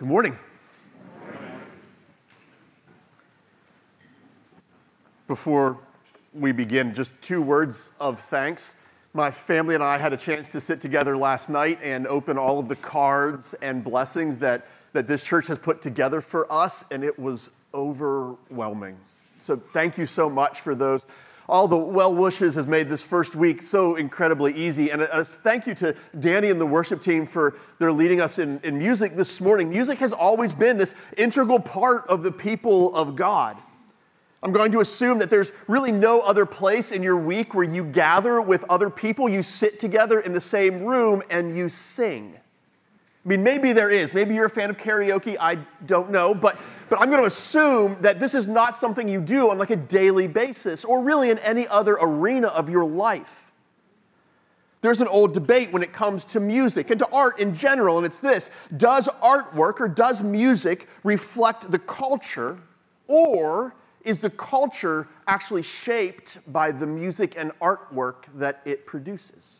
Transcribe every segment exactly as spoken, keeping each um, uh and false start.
Good morning. Before we begin, just two words of thanks. My family and I had a chance to sit together last night and open all of the cards and blessings that, that this church has put together for us, and it was overwhelming. So thank you so much for those. All the well wishes has made this first week so incredibly easy. And a, a thank you to Danny and the worship team for their leading us in, in music this morning. Music has always been this integral part of the people of God. I'm going to assume that there's really no other place in your week where you gather with other people, you sit together in the same room, and you sing. I mean, maybe there is. Maybe you're a fan of karaoke. I don't know. But, but I'm going to assume that this is not something you do on like a daily basis or really in any other arena of your life. There's an old debate when it comes to music and to art in general, and it's this. Does artwork or does music reflect the culture, or is the culture actually shaped by the music and artwork that it produces?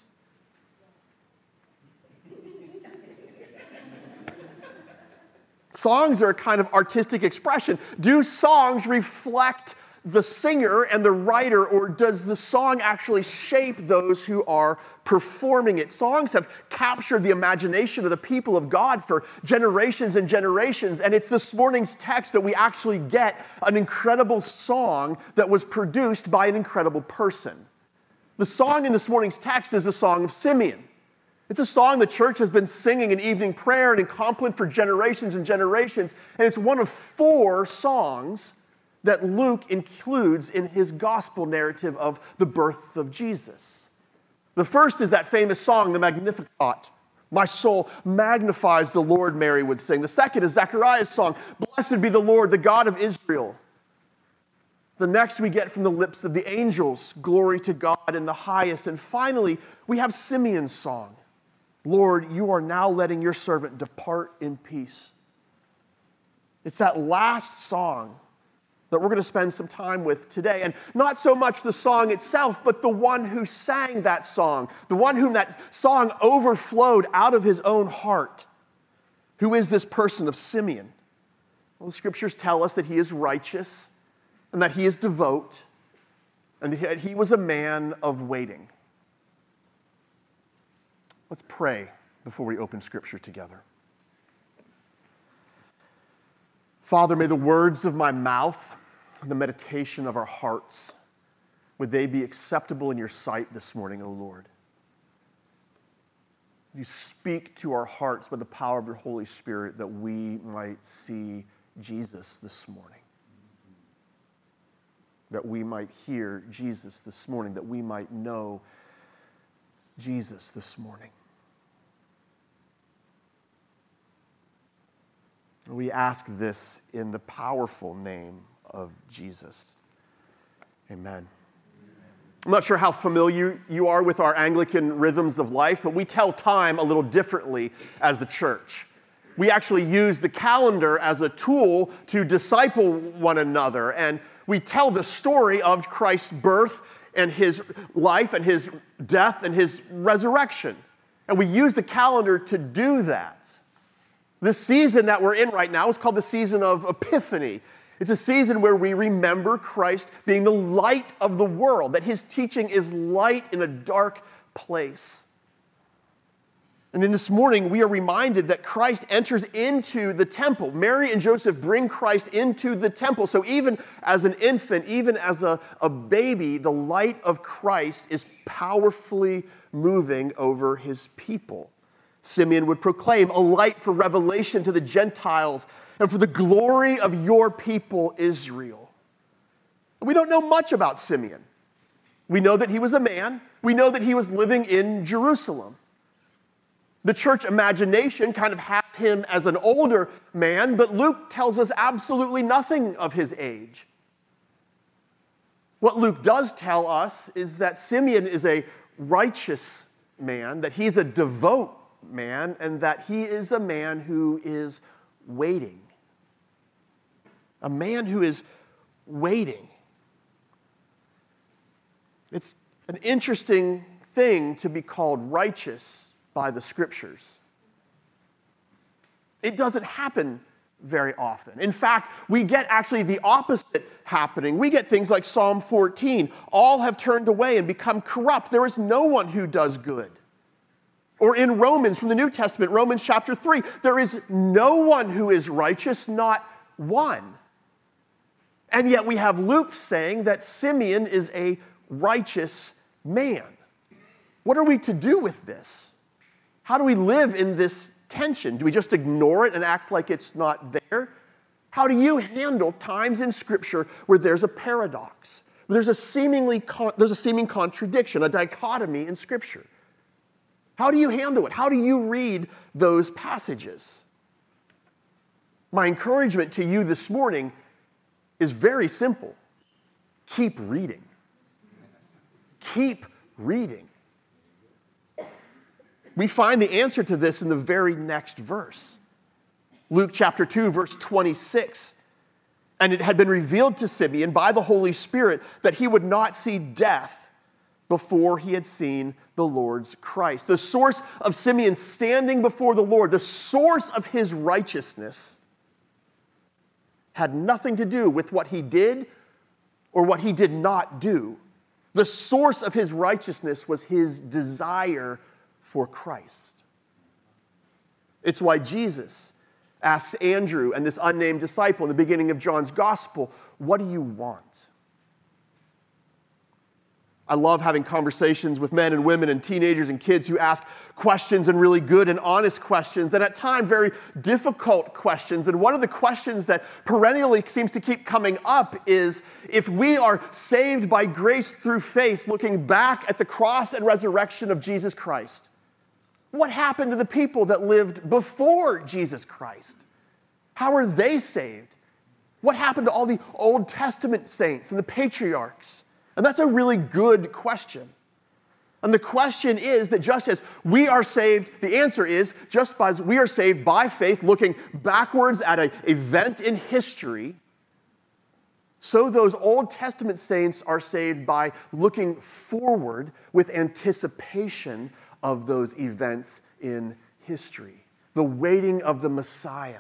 Songs are a kind of artistic expression. Do songs reflect the singer and the writer, or does the song actually shape those who are performing it? Songs have captured the imagination of the people of God for generations and generations, and it's this morning's text that we actually get an incredible song that was produced by an incredible person. The song in this morning's text is the Song of Simeon. It's a song the church has been singing in evening prayer and in compline for generations and generations, and it's one of four songs that Luke includes in his gospel narrative of the birth of Jesus. The first is that famous song, the Magnificat. My soul magnifies the Lord, Mary would sing. The second is Zechariah's song, Blessed be the Lord, the God of Israel. The next we get from the lips of the angels, Glory to God in the highest. And finally, we have Simeon's song, Lord, you are now letting your servant depart in peace. It's that last song that we're going to spend some time with today. And not so much the song itself, but the one who sang that song, the one whom that song overflowed out of his own heart. Who is this person of Simeon? Well, the scriptures tell us that he is righteous and that he is devout and that he was a man of waiting. Let's pray before we open Scripture together. Father, may the words of my mouth and the meditation of our hearts, would they be acceptable in your sight this morning, O Lord? You speak to our hearts by the power of your Holy Spirit that we might see Jesus this morning. That we might hear Jesus this morning, that we might know Jesus this morning. We ask this in the powerful name of Jesus. Amen. I'm not sure how familiar you are with our Anglican rhythms of life, but we tell time a little differently as the church. We actually use the calendar as a tool to disciple one another, and we tell the story of Christ's birth and his life and his death and his resurrection. And we use the calendar to do that. This season that we're in right now is called the season of Epiphany. It's a season where we remember Christ being the light of the world, that his teaching is light in a dark place. And in this morning, we are reminded that Christ enters into the temple. Mary and Joseph bring Christ into the temple. So even as an infant, even as a, a baby, the light of Christ is powerfully moving over his people. Simeon would proclaim a light for revelation to the Gentiles and for the glory of your people, Israel. We don't know much about Simeon. We know that he was a man. We know that he was living in Jerusalem. The church imagination kind of has him as an older man, but Luke tells us absolutely nothing of his age. What Luke does tell us is that Simeon is a righteous man, that he's a devout man, and that he is a man who is waiting. A man who is waiting. It's an interesting thing to be called righteous by the scriptures. It doesn't happen very often. In fact, we get actually the opposite happening. We get things like Psalm fourteen. All have turned away and become corrupt. There is no one who does good. Or in Romans, from the New Testament, Romans chapter three, there is no one who is righteous, not one. And yet we have Luke saying that Simeon is a righteous man. What are we to do with this? How do we live in this tension? Do we just ignore it and act like it's not there? How do you handle times in Scripture where there's a paradox, where there's a seemingly con- there's a seeming contradiction, a dichotomy in Scripture? How do you handle it? How do you read those passages? My encouragement to you this morning is very simple. Keep reading. Keep reading. We find the answer to this in the very next verse. Luke chapter two, verse twenty-six. And it had been revealed to Simeon by the Holy Spirit that he would not see death before he had seen the Lord's Christ. The source of Simeon standing before the Lord, the source of his righteousness, had nothing to do with what he did or what he did not do. The source of his righteousness was his desire for Christ. It's why Jesus asks Andrew and this unnamed disciple in the beginning of John's gospel, "What do you want?" I love having conversations with men and women and teenagers and kids who ask questions, and really good and honest questions, and at times very difficult questions. And one of the questions that perennially seems to keep coming up is, if we are saved by grace through faith, looking back at the cross and resurrection of Jesus Christ, what happened to the people that lived before Jesus Christ? How are they saved? What happened to all the Old Testament saints and the patriarchs? And that's a really good question. And the question is that just as we are saved, the answer is, just as we are saved by faith, looking backwards at an event in history, so those Old Testament saints are saved by looking forward with anticipation of those events in history. The waiting of the Messiah.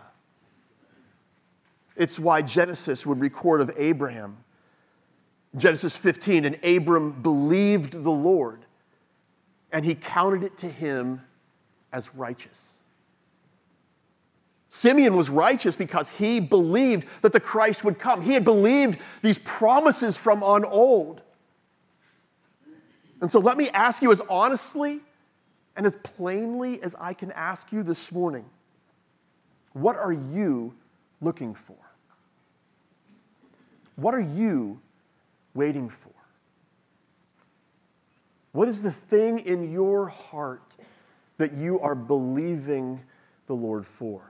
It's why Genesis would record of Abraham. Genesis fifteen, and Abram believed the Lord, and he counted it to him as righteous. Simeon was righteous because he believed that the Christ would come. He had believed these promises from on old. And so let me ask you as honestly and as plainly as I can ask you this morning, what are you looking for? What are you waiting for? What is the thing in your heart that you are believing the Lord for?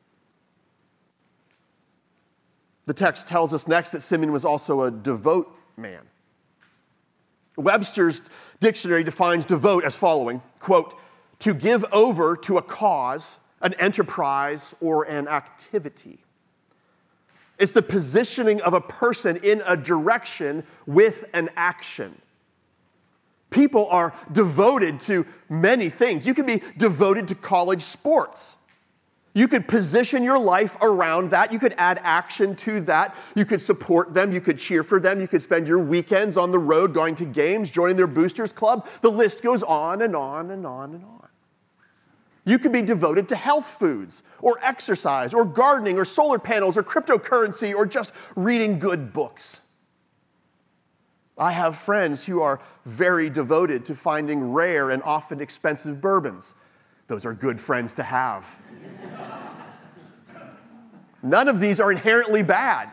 The text tells us next that Simeon was also a devout man. Webster's dictionary defines devote as following, quote, "to give over to a cause, an enterprise, or an activity." It's the positioning of a person in a direction with an action. People are devoted to many things. You can be devoted to college sports. You could position your life around that. You could add action to that. You could support them. You could cheer for them. You could spend your weekends on the road going to games, joining their boosters club. The list goes on and on and on and on. You could be devoted to health foods, or exercise, or gardening, or solar panels, or cryptocurrency, or just reading good books. I have friends who are very devoted to finding rare and often expensive bourbons. Those are good friends to have. None of these are inherently bad.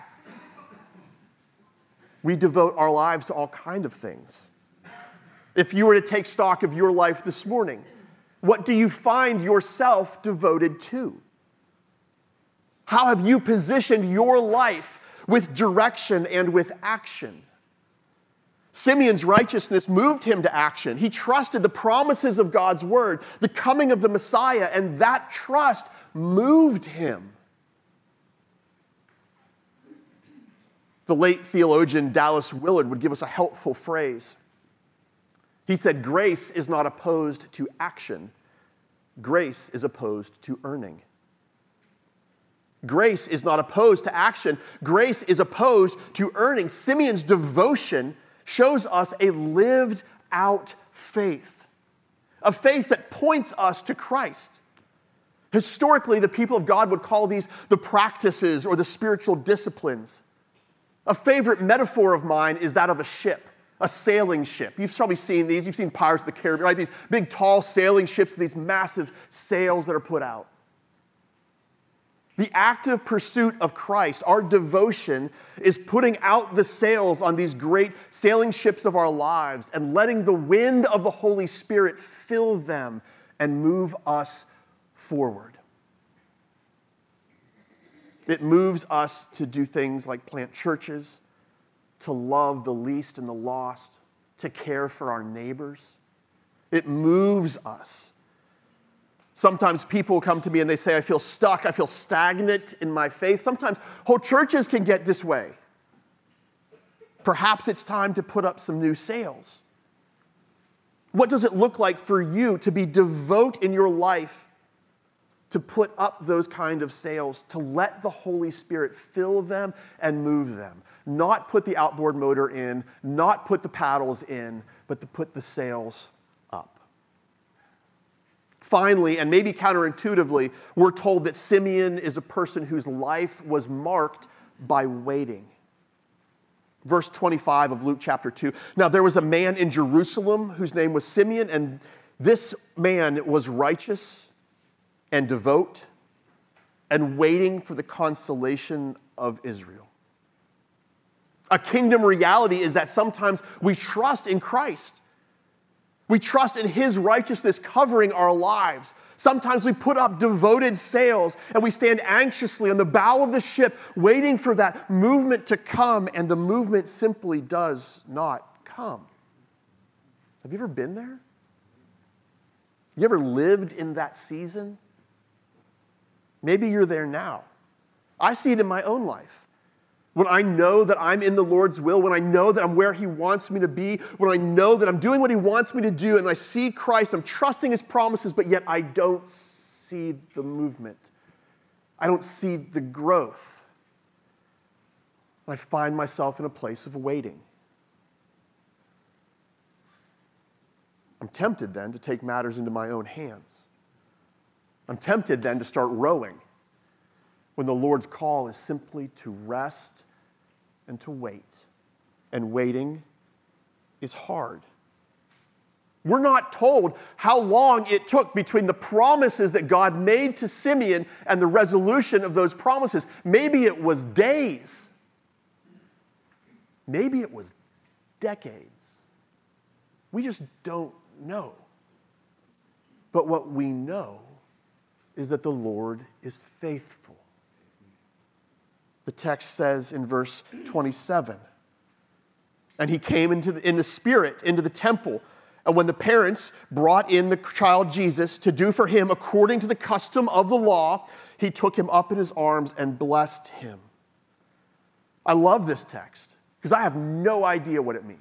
We devote our lives to all kinds of things. If you were to take stock of your life this morning, what do you find yourself devoted to? How have you positioned your life with direction and with action? Simeon's righteousness moved him to action. He trusted the promises of God's word, the coming of the Messiah, and that trust moved him. The late theologian Dallas Willard would give us a helpful phrase. He said, "Grace is not opposed to action. Grace is opposed to earning." Grace is not opposed to action. Grace is opposed to earning. Simeon's devotion shows us a lived out faith, a faith that points us to Christ. Historically, the people of God would call these the practices or the spiritual disciplines. A favorite metaphor of mine is that of a ship, a sailing ship. You've probably seen these. You've seen Pirates of the Caribbean, right? These big, tall sailing ships with these massive sails that are put out. The active pursuit of Christ, our devotion, is putting out the sails on these great sailing ships of our lives and letting the wind of the Holy Spirit fill them and move us forward. It moves us to do things like plant churches, to love the least and the lost, to care for our neighbors. It moves us. Sometimes people come to me and they say, I feel stuck, I feel stagnant in my faith. Sometimes whole churches can get this way. Perhaps it's time to put up some new sails. What does it look like for you to be devout in your life to put up those kind of sails, to let the Holy Spirit fill them and move them? Not put the outboard motor in, not put the paddles in, but to put the sails up. Finally, and maybe counterintuitively, we're told that Simeon is a person whose life was marked by waiting. Verse twenty-five of Luke chapter two. Now there was a man in Jerusalem whose name was Simeon, and this man was righteous and devout and waiting for the consolation of Israel. A kingdom reality is that sometimes we trust in Christ. We trust in His righteousness covering our lives. Sometimes we put up devoted sails and we stand anxiously on the bow of the ship waiting for that movement to come, and the movement simply does not come. Have you ever been there? You ever lived in that season? Maybe you're there now. I see it in my own life. When I know that I'm in the Lord's will, when I know that I'm where He wants me to be, when I know that I'm doing what He wants me to do, and I see Christ, I'm trusting His promises, but yet I don't see the movement. I don't see the growth. I find myself in a place of waiting. I'm tempted then to take matters into my own hands. I'm tempted then to start rowing, when the Lord's call is simply to rest and to wait. And waiting is hard. We're not told how long it took between the promises that God made to Simeon and the resolution of those promises. Maybe it was days. Maybe it was decades. We just don't know. But what we know is that the Lord is faithful. The text says in verse twenty-seven, and he came into the, in the Spirit into the temple, and when the parents brought in the child Jesus to do for him according to the custom of the law, he took him up in his arms and blessed him. I love this text because I have no idea what it means.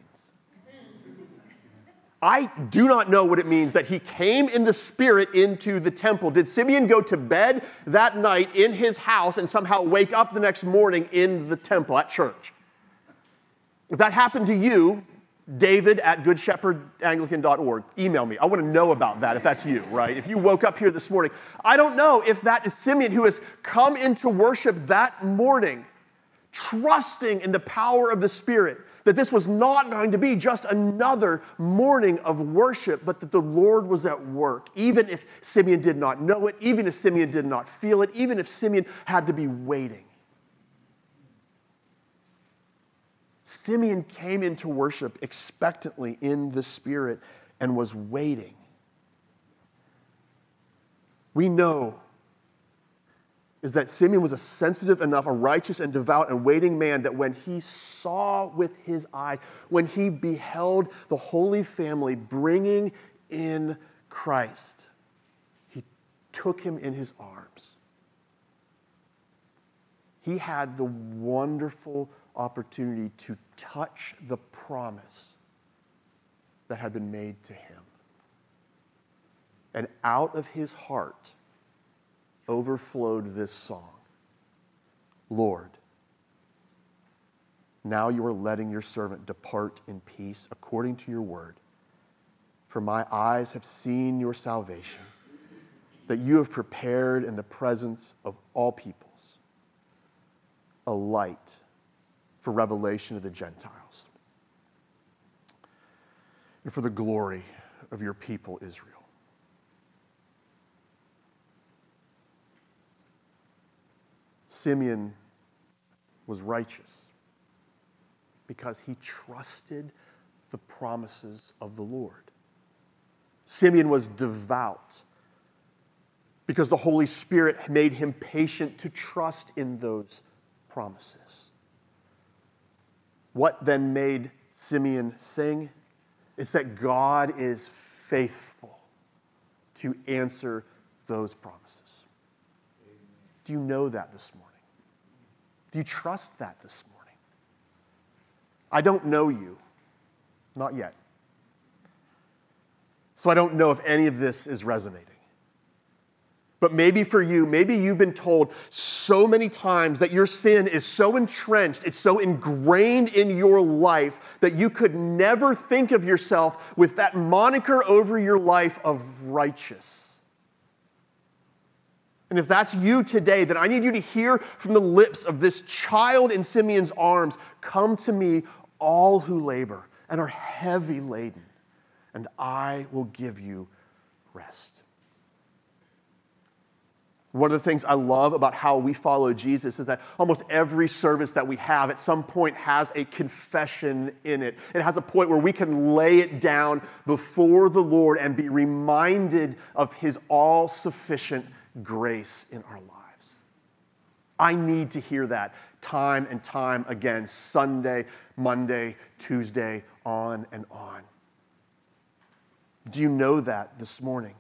I do not know what it means that he came in the Spirit into the temple. Did Simeon go to bed that night in his house and somehow wake up the next morning in the temple at church? If that happened to you, David at good shepherd anglican dot org, email me. I want to know about that if that's you, right? If you woke up here this morning. I don't know if that is Simeon who has come into worship that morning, trusting in the power of the Spirit, that this was not going to be just another morning of worship, but that the Lord was at work, even if Simeon did not know it, even if Simeon did not feel it, even if Simeon had to be waiting. Simeon came into worship expectantly in the Spirit and was waiting. We know is that Simeon was a sensitive enough, a righteous and devout and waiting man that when he saw with his eye, when he beheld the Holy Family bringing in Christ, he took him in his arms. He had the wonderful opportunity to touch the promise that had been made to him. And out of his heart overflowed this song. Lord, now you are letting your servant depart in peace according to your word. For my eyes have seen your salvation, that you have prepared in the presence of all peoples a light for revelation of the Gentiles and for the glory of your people Israel. Simeon was righteous because he trusted the promises of the Lord. Simeon was devout because the Holy Spirit made him patient to trust in those promises. What then made Simeon sing? It's that God is faithful to answer those promises. Do you know that this morning? Do you trust that this morning? I don't know you. Not yet. So I don't know if any of this is resonating. But maybe for you, maybe you've been told so many times that your sin is so entrenched, it's so ingrained in your life that you could never think of yourself with that moniker over your life of righteous. And if that's you today, then I need you to hear from the lips of this child in Simeon's arms, "Come to me, all who labor and are heavy laden, and I will give you rest." One of the things I love about how we follow Jesus is that almost every service that we have at some point has a confession in it. It has a point where we can lay it down before the Lord and be reminded of His all-sufficient grace in our lives. I need to hear that time and time again, Sunday, Monday, Tuesday, on and on. Do you know that this morning?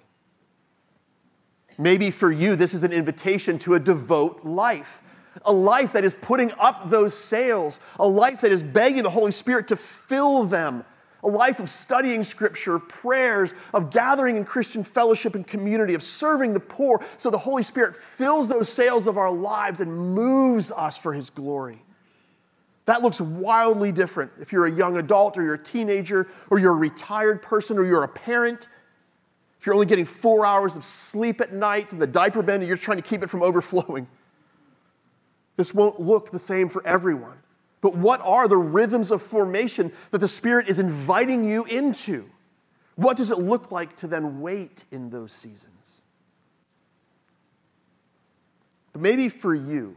Maybe for you, this is an invitation to a devout life, a life that is putting up those sails, a life that is begging the Holy Spirit to fill them, a life of studying Scripture, prayers, of gathering in Christian fellowship and community, of serving the poor, so the Holy Spirit fills those sails of our lives and moves us for His glory. That looks wildly different if you're a young adult or you're a teenager or you're a retired person or you're a parent. If you're only getting four hours of sleep at night and the diaper bend and you're trying to keep it from overflowing. This won't look the same for everyone. But what are the rhythms of formation that the Spirit is inviting you into? What does it look like to then wait in those seasons? But maybe for you,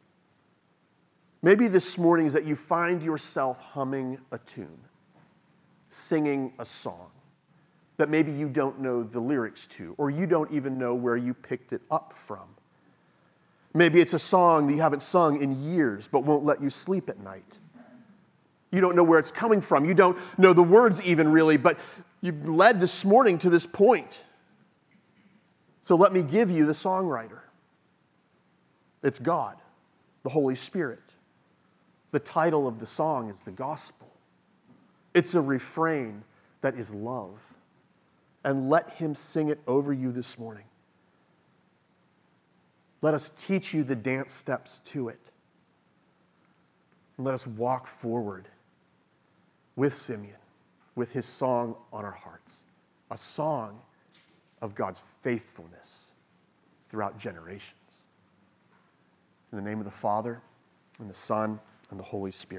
maybe this morning is that you find yourself humming a tune, singing a song that maybe you don't know the lyrics to, or you don't even know where you picked it up from. Maybe it's a song that you haven't sung in years, but won't let you sleep at night. You don't know where it's coming from. You don't know the words even really, but you've led this morning to this point. So let me give you the songwriter. It's God, the Holy Spirit. The title of the song is the gospel. It's a refrain that is love. And let Him sing it over you this morning. Let us teach you the dance steps to it. And let us walk forward with Simeon, with his song on our hearts. A song of God's faithfulness throughout generations. In the name of the Father, and the Son, and the Holy Spirit.